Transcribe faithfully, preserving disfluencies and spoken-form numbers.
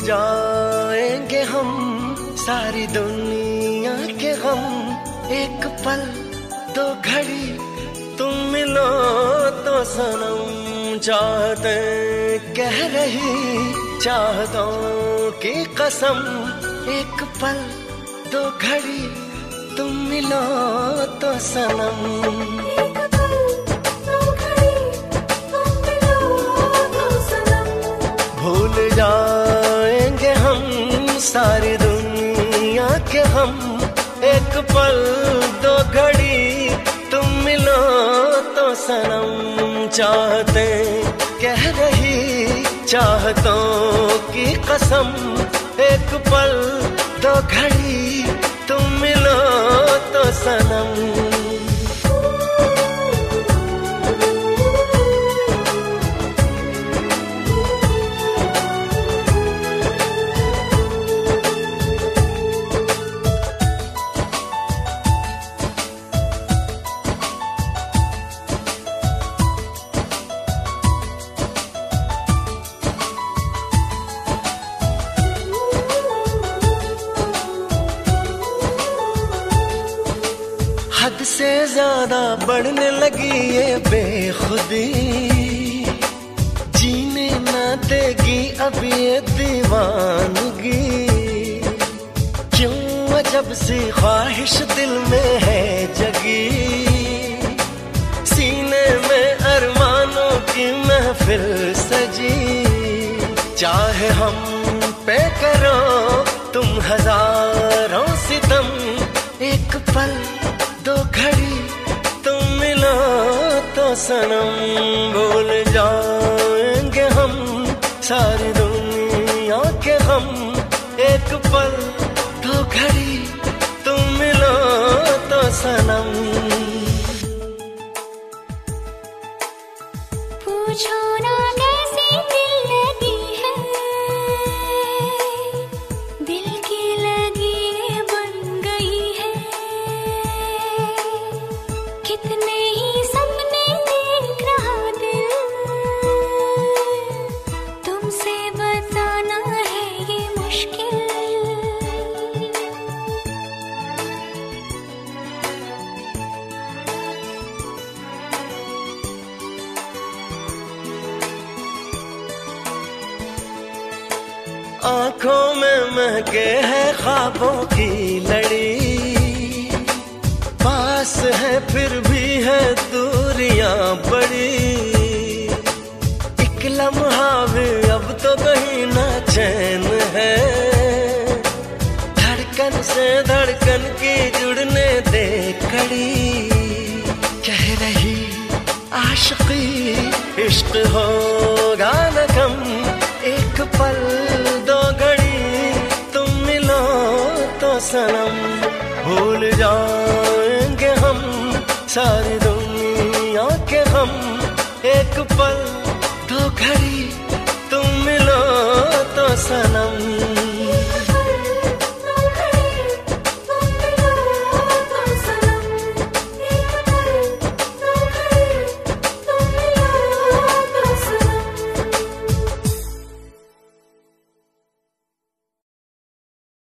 जाएंगे हम सारी दुनिया के गम, एक पल दो घड़ी तुम मिलो तो सनम। चाहते कह रही चाहतों की कसम, एक पल दो घड़ी तुम मिलो तो सनम। भूल जाएंगे हम सारी दुनिया के हम, एक पल दो घड़ी तुम मिलो तो सनम। चाहते कह रही चाहतों की कसम, एक पल दो घड़ी तुम मिलो तो सनम। हद से ज्यादा बढ़ने लगी ये बेखुदी, जीने ना देगी अब ये दीवानगी। क्यों अजब सी ख्वाहिश दिल में है जगी, सीने में अरमानों की महफिल सजी। चाहे हम पे करो तुम हजारों सितम, एक पल दो घड़ी तुम मिलो तो सनम। भूल जाएंगे हम सारी दुनिया के हम, एक पल दो घड़ी तुम मिलो तो सनम। पूछो ना कैसी दिल लगी है, दिल की लगी बन गई है। कितने ही सपने देख रहा दिल, तुमसे बताना है ये मुश्किल। आंखों में महके है ख्वाबों की लड़ी, पास है फिर भी है दूरियां बड़ी। एक लम्हा भी अब तो कहीं ना चैन है, धड़कन से धड़कन की जुड़ने दे कड़ी। कह रही आशिकी इश्क होगा न कम, एक पल दो घड़ी तुम मिलो तो सनम। भूल जाएंगे हम सारी दुनिया के हम, एक पल दो घड़ी तुम मिलो तो सनम।